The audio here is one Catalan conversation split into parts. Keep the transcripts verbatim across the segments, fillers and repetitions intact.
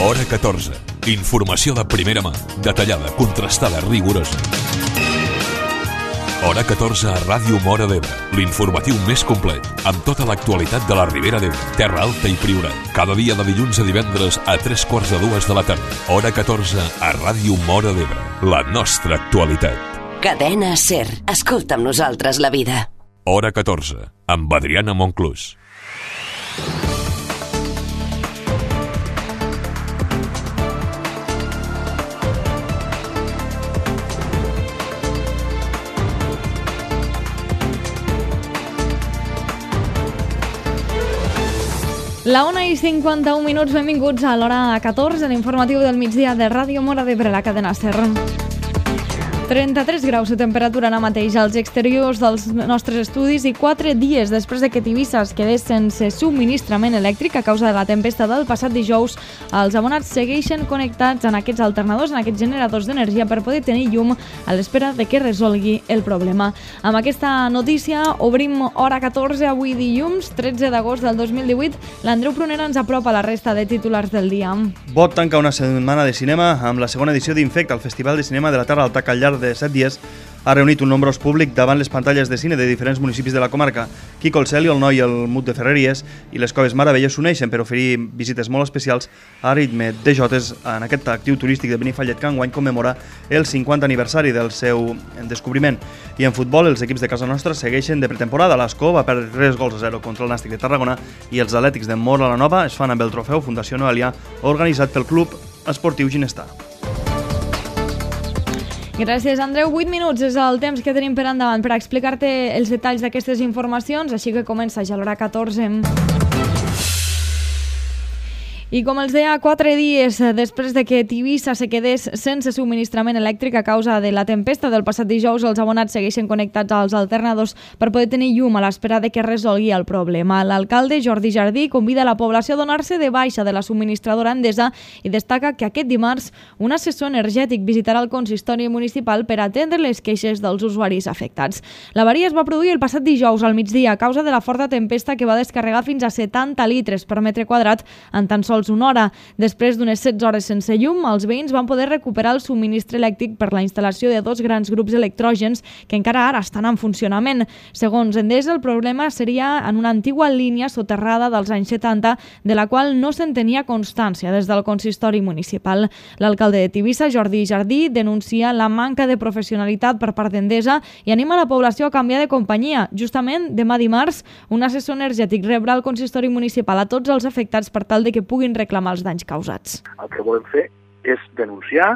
Hora catorze. Informació de primera mà, detallada, contrastada, rigorosa. Hora catorze a Ràdio Móra d'Ebre, l'informatiu més complet, amb tota l'actualitat de la Ribera d'Ebre, Terra Alta i Priorat. Cada dia de dilluns a divendres a tres quarts de dues de la tarda. Hora catorze a Ràdio Móra d'Ebre, la nostra actualitat. Cadena SER. Escolta amb nosaltres la vida. Hora catorze, amb Adriana Monclús. La una i cinquanta-un minuts, benvinguts a l'hora catorze, l'informatiu del migdia de Ràdio Móra d'Ebre, la cadena SER. trenta-tres graus de temperatura ara mateix als exteriors dels nostres estudis i quatre dies després de que Tivissa es quedés sense subministrament elèctric a causa de la tempesta del passat dijous, els abonats segueixen connectats en aquests alternadors, en aquests generadors d'energia per poder tenir llum a l'espera de que resolgui el problema. Amb aquesta notícia obrim hora catorze avui dilluns, tretze d'agost del dos mil divuit. L'Andreu Prunera ens apropa la resta de titulars del dia. Bot tanca una setmana de cinema amb la segona edició d'Infecta, el Festival de Cinema de la Terra Alta, que al llarg de set dies ha reunit un nombrós públic davant les pantalles de cine de diferents municipis de la comarca. Quico el Celi, el Noi, el Mut de Ferreries i les Coves Meravella s'uneixen per oferir visites molt especials a ritme de jotes en aquest actiu turístic de Benifallet, que enguany commemora el cinquanta aniversari del seu descobriment. I en futbol, els equips de casa nostra segueixen de pretemporada. L'Escó va perdre tres gols a zero contra el Nàstic de Tarragona i els Atlètics de Móra la Nova es fan amb el trofeu Fundació Noelia, organitzat pel Club Esportiu Ginestar. Gràcies, Andreu. vuit minuts és el temps que tenim per endavant per explicar-te els detalls d'aquestes informacions, així que comença ja l'hora catorze. I com els deia, quatre dies després de que Tivissa se quedés sense subministrament elèctric a causa de la tempesta del passat dijous, els abonats segueixen connectats als alternadors per poder tenir llum a l'espera de que resolgui el problema. L'alcalde Jordi Jardí convida la població a donar-se de baixa de la subministradora Endesa i destaca que aquest dimarts un assessor energètic visitarà el consistori municipal per atendre les queixes dels usuaris afectats. L'avaria es va produir el passat dijous al migdia a causa de la forta tempesta que va descarregar fins a setanta litres per metre quadrat en tan sols una hora. Després d'unes setze hores sense llum, els veïns van poder recuperar el subministre elèctric per la instal·lació de dos grans grups electrògens que encara ara estan en funcionament. Segons Endesa, el problema seria en una antigua línia soterrada dels anys setanta, de la qual no se'n tenia constància des del consistori municipal. L'alcalde de Tivissa, Jordi Jardí, denuncia la manca de professionalitat per part d'Endesa i anima la població a canviar de companyia. Justament, demà dimarts, un assessor energètic rebrà al consistori municipal a tots els afectats per tal de que puguin reclamar els danys causats. El que volem fer és denunciar,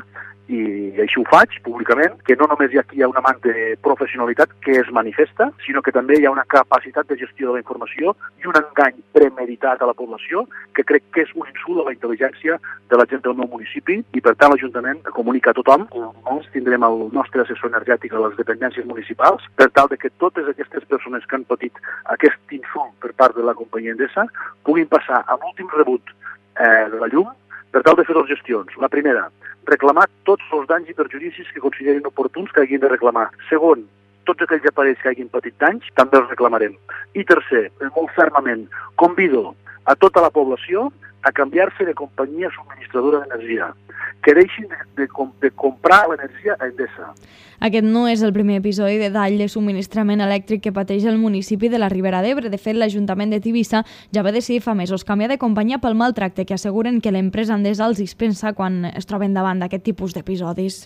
i així ho faig públicament, que no només hi ha aquí una manca de professionalitat que es manifesta, sinó que també hi ha una capacitat de gestió de la informació i un engany premeditat a la població que crec que és un insult a la intel·ligència de la gent del meu municipi i per tant l'Ajuntament comunica a tothom que nosaltres tindrem el nostre assessor energètic a les dependències municipals per tal de que totes aquestes persones que han patit aquest insult per part de la companyia Endesa puguin passar a l'últim rebut eh, de la llum per tal de fer les gestions. La primera, reclamar tots els danys i perjudicis que considerin oportuns que hagin de reclamar. Segon, tots aquells aparells que hagin patit danys també els reclamarem. I tercer, molt fermament, convido a tota la població a canviar-se de companyia subministradora d'energia, que deixin de, de, de comprar l'energia a Endesa. Aquest no és el primer episodi de tall de subministrament elèctric que pateix el municipi de la Ribera d'Ebre. De fet, l'Ajuntament de Tivissa ja va decidir fa mesos canviar de companyia pel maltracte que asseguren que l'empresa Endesa els dispensa quan es troben davant d'aquest tipus d'episodis.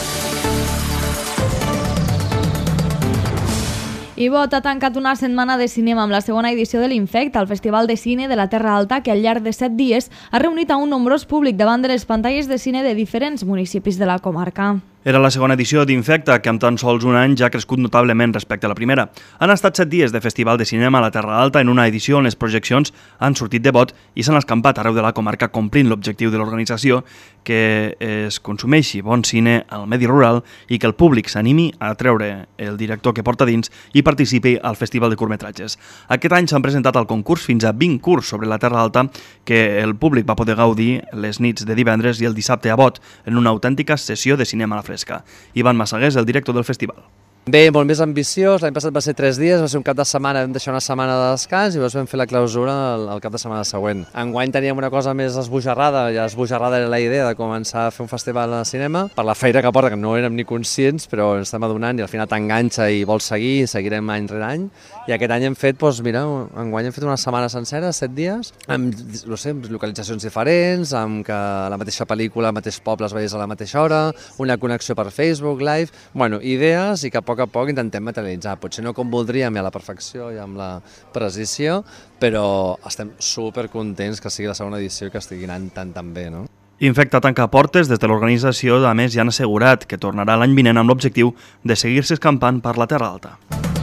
I Bot ha tancat una setmana de cinema amb la segona edició de l'Infecta, el Festival de Cine de la Terra Alta, que al llarg de set dies ha reunit a un nombrós públic davant de les pantalles de cine de diferents municipis de la comarca. Era la segona edició d'Infecta, que amb tan sols un any ja ha crescut notablement respecte a la primera. Han estat set dies de Festival de Cinema a la Terra Alta en una edició on les projeccions han sortit de Bot i s'han escampat arreu de la comarca complint l'objectiu de l'organització, que es consumeixi bon cine al medi rural i que el públic s'animi a treure el director que porta dins i participi al Festival de Curtmetratges. Aquest any s'han presentat al concurs fins a vint curts sobre la Terra Alta que el públic va poder gaudir les nits de divendres i el dissabte a Bot en una autèntica sessió de cinema a la fresca. Ivan Massagués, el director del festival. Bé, molt més ambiciós. L'any passat va ser tres dies, va ser un cap de setmana, vam deixar una setmana de descans i després vam fer la clausura el, el cap de setmana següent. Enguany teníem una cosa més esbojarrada, ja esbojarrada era la idea de començar a fer un festival de cinema, per la feina que porta, que no érem ni conscients, però ens estem adonant i al final t'enganxa i vols seguir, i seguirem any rere any. I aquest any hem fet, doncs mira, enguany hem fet una setmana sencera, set dies, amb, no sé, localitzacions diferents, amb que la mateixa pel·lícula, el mateix poble es veiés a la mateixa hora, una connexió per Facebook, live, bueno, idees i que a poc a poc intentem materialitzar. Potser no com voldríem i a la perfecció i amb la precisió, però estem supercontents que sigui la segona edició i que estigui anant tan tan bé, no? Infecta tanca portes des de l'organització, a més ja han assegurat que tornarà l'any vinent amb l'objectiu de seguir-se escampant per la Terra Alta.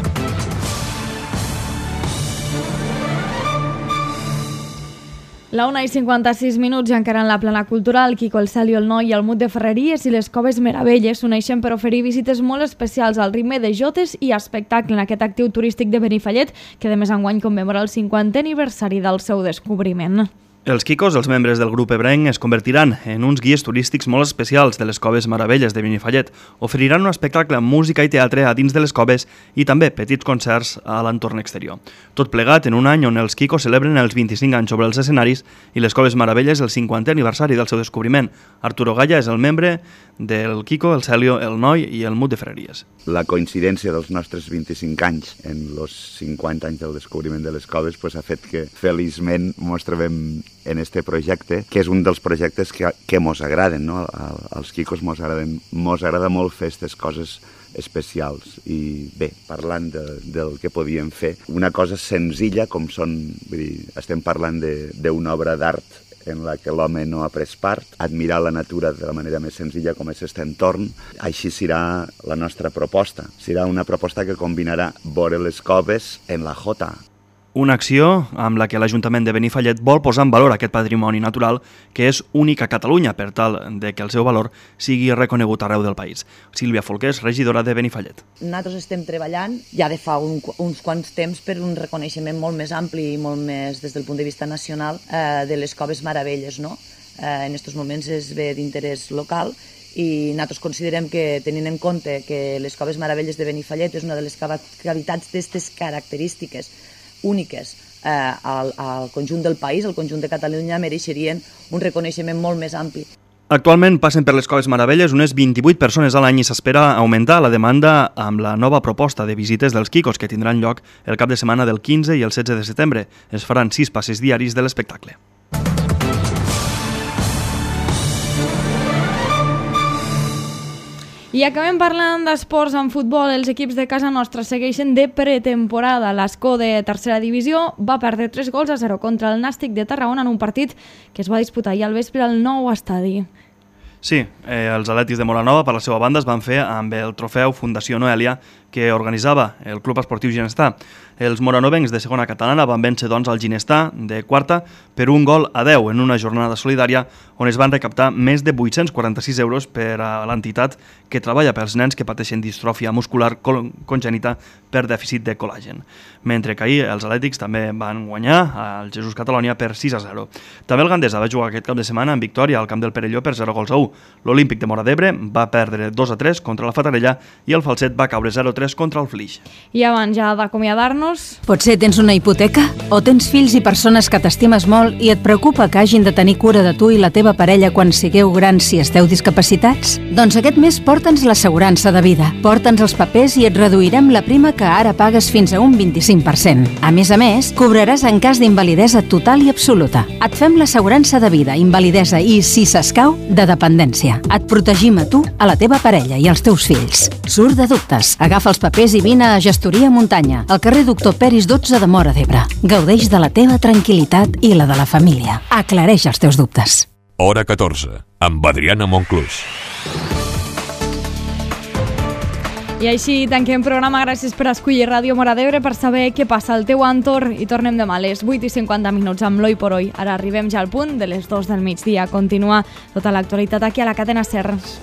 La una i cinquanta-sis minuts i encara en la plana cultural, Quico el Cel i el Noi, el Mut de Ferreries i les Coves Meravelles s'uneixen per oferir visites molt especials al ritme de jotes i espectacle en aquest actiu turístic de Benifallet, que de més enguany commemora el cinquantè aniversari del seu descobriment. Els Quicos, els membres del grup ebrenc, es convertiran en uns guies turístics molt especials de les Coves Meravelles de Benifallet. Oferiran un espectacle amb música i teatre a dins de les coves i també petits concerts a l'entorn exterior. Tot plegat en un any on els Quicos celebren els vint-i-cinc anys sobre els escenaris i les Coves Meravelles el cinquantè aniversari del seu descobriment. Arturo Galla és el membre del Quico, el Celio, el Noi i el Mut de Ferreries. La coincidència dels nostres vint-i-cinc anys en els cinquanta anys del descobriment de les coves pues, ha fet que feliçment mos trobem en este projecte, que és un dels projectes que, que mos agraden, no? Als Quicos mos agraden, mos agrada molt fer aquestes coses especials. I bé, parlant de, del que podíem fer, una cosa senzilla com són, vull dir, estem parlant d'una obra d'art en la que l'home no ha pres part, admirar la natura de la manera més senzilla com és aquest entorn. Així serà la nostra proposta. Serà una proposta que combinarà veure les coves en la jota. Una acció amb la que l'Ajuntament de Benifallet vol posar en valor aquest patrimoni natural que és únic a Catalunya per tal de que el seu valor sigui reconegut arreu del país. Sílvia Folqués, regidora de Benifallet. Nosaltres estem treballant ja de fa un, uns quants temps per un reconeixement molt més ampli i molt més des del punt de vista nacional eh, de les Coves Meravelles, no? Eh, en aquests moments és bé d'interès local i nosaltres considerem que, tenint en compte que les Coves Meravelles de Benifallet és una de les cavitats d'aquestes característiques úniques eh, al, al conjunt del país, al conjunt de Catalunya, mereixerien un reconeixement molt més ampli. Actualment passen per les Coves Meravelles unes vint-i-vuit persones a l'any i s'espera augmentar la demanda amb la nova proposta de visites dels Quicos que tindran lloc el cap de setmana del quinze i el setze de setembre. Es faran sis passes diaris de l'espectacle. I acabem parlant d'esports en futbol. Els equips de casa nostra segueixen de pretemporada. L'Escó de tercera divisió va perdre tres gols a zero contra el Nàstic de Tarragona en un partit que es va disputar ahir al vespre al nou estadi. Sí, eh, els atlètics de Molanova, per la seva banda, es van fer amb el trofeu Fundació Noèlia que organitzava el Club Esportiu Ginestà. Els moranovencs de segona catalana van vèncer doncs al Ginestà de quarta per un gol a deu en una jornada solidària on es van recaptar més de vuit-cents quaranta-sis euros per a l'entitat que treballa pels nens que pateixen distròfia muscular congènita per dèficit de col·làgen. Mentre que ahir els atlètics també van guanyar al Jesús Catalònia per sis a zero. També el Gandesa va jugar aquest cap de setmana en victòria al camp del Perelló per zero gols a u. L'Olímpic de Móra d'Ebre va perdre dos a tres contra la Fatarella i el Falset va caure zero a tres contra el Flix. I abans ja d'acomiadar-nos... Potser tens una hipoteca? O tens fills i persones que t'estimes molt i et preocupa que hagin de tenir cura de tu i la teva parella quan sigueu grans si esteu discapacitats? Doncs aquest mes porta'ns l'assegurança de vida. Porta'ns els papers i et reduirem la prima que ara pagues fins a un vint-i-cinc per cent. A més a més, cobraràs en cas d'invalidesa total i absoluta. Et fem l'assegurança de vida, invalidesa i, si s'escau, de dependència. Et protegim a tu, a la teva parella i als teus fills. Surt de dubtes. Agafa els papers i vine a Gestoria Muntanya, al carrer Doctor Peris dotze de Móra d'Ebre. Gaudeix de la teva tranquil·litat i la de la família. Aclareix els teus dubtes. Hora catorze, amb Adriana Monclús. I així tanquem programa. Gràcies per escollir Ràdio Móra d'Ebre per saber què passa al teu entorn i tornem demà a les vuit i cinquanta minuts amb l'Oi por Hoy. Ara arribem ja al punt de les dues del migdia. Continua tota l'actualitat aquí a la cadena SER.